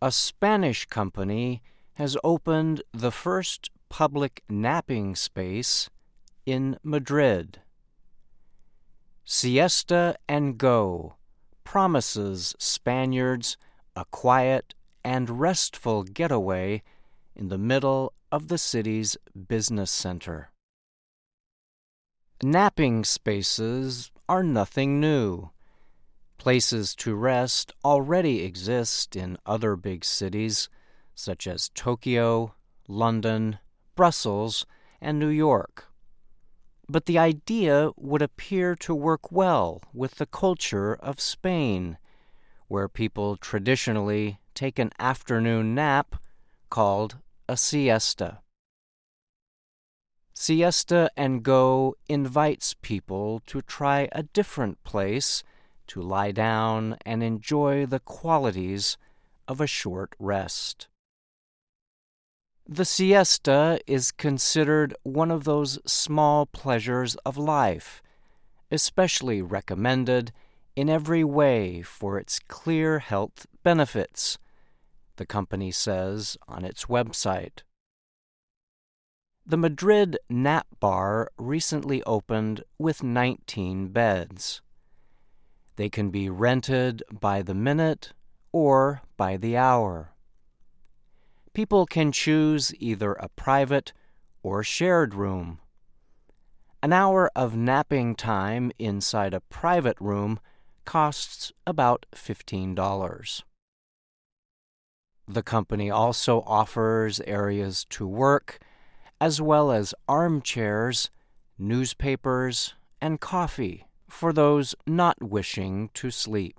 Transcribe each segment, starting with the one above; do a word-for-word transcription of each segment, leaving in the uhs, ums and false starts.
A Spanish company has opened the first public napping space in Madrid. Siesta and Go promises Spaniards a quiet and restful getaway in the middle of the city's business center. Napping spaces are nothing new. Places to rest already exist in other big cities, such as Tokyo, London, Brussels, and New York. But the idea would appear to work well with the culture of Spain, where people traditionally take an afternoon nap called a siesta. Siesta and Go invites people to try a different place to lie down and enjoy the qualities of a short rest. The siesta is considered one of those small pleasures of life, especially recommended in every way for its clear health benefits, the company says on its website. The Madrid Nap Bar recently opened with nineteen beds. They can be rented by the minute or by the hour. People can choose either a private or shared room. An hour of napping time inside a private room costs about fifteen dollars. The company also offers areas to work, as well as armchairs, newspapers, and coffee for those not wishing to sleep.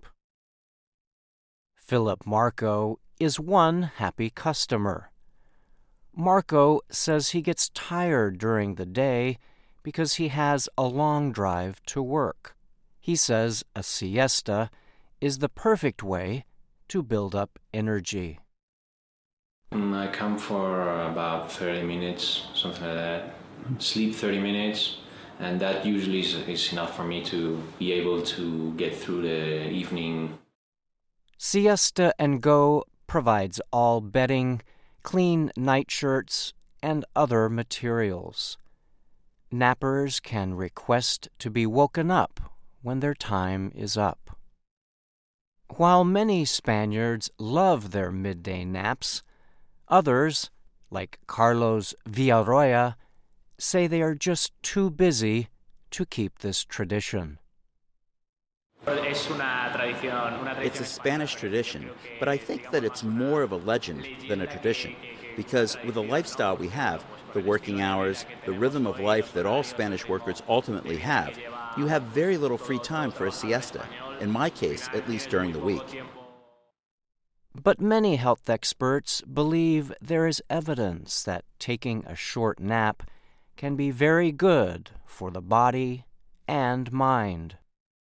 Philip Marco is one happy customer. Marco says he gets tired during the day because he has a long drive to work. He says a siesta is the perfect way to build up energy. I come for about thirty minutes, something like that. Sleep thirty minutes, and that usually is, is enough for me to be able to get through the evening. Siesta and Go provides all bedding, clean nightshirts, and other materials. Nappers can request to be woken up when their time is up. While many Spaniards love their midday naps, others, like Carlos Villarroya, say they are just too busy to keep this tradition. It's a Spanish tradition, but I think that it's more of a legend than a tradition, because with the lifestyle we have, the working hours, the rhythm of life that all Spanish workers ultimately have, you have very little free time for a siesta, in my case, at least during the week. But many health experts believe there is evidence that taking a short nap can be very good for the body and mind.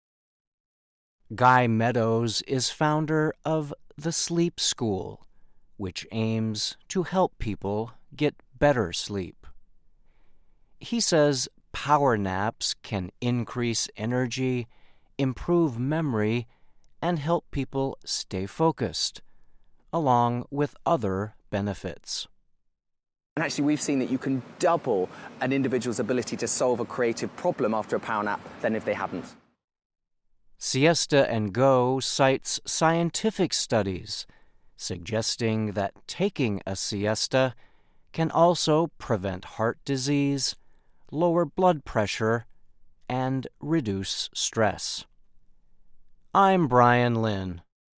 Guy Meadows is founder of the Sleep School, which aims to help people get better sleep. He says power naps can increase energy, improve memory, and help people stay focused, along with other benefits. And actually, we've seen that you can double an individual's ability to solve a creative problem after a power nap than if they hadn't. Siesta and Go cites scientific studies suggesting that taking a siesta can also prevent heart disease, lower blood pressure, and reduce stress. I'm Brian Lynn.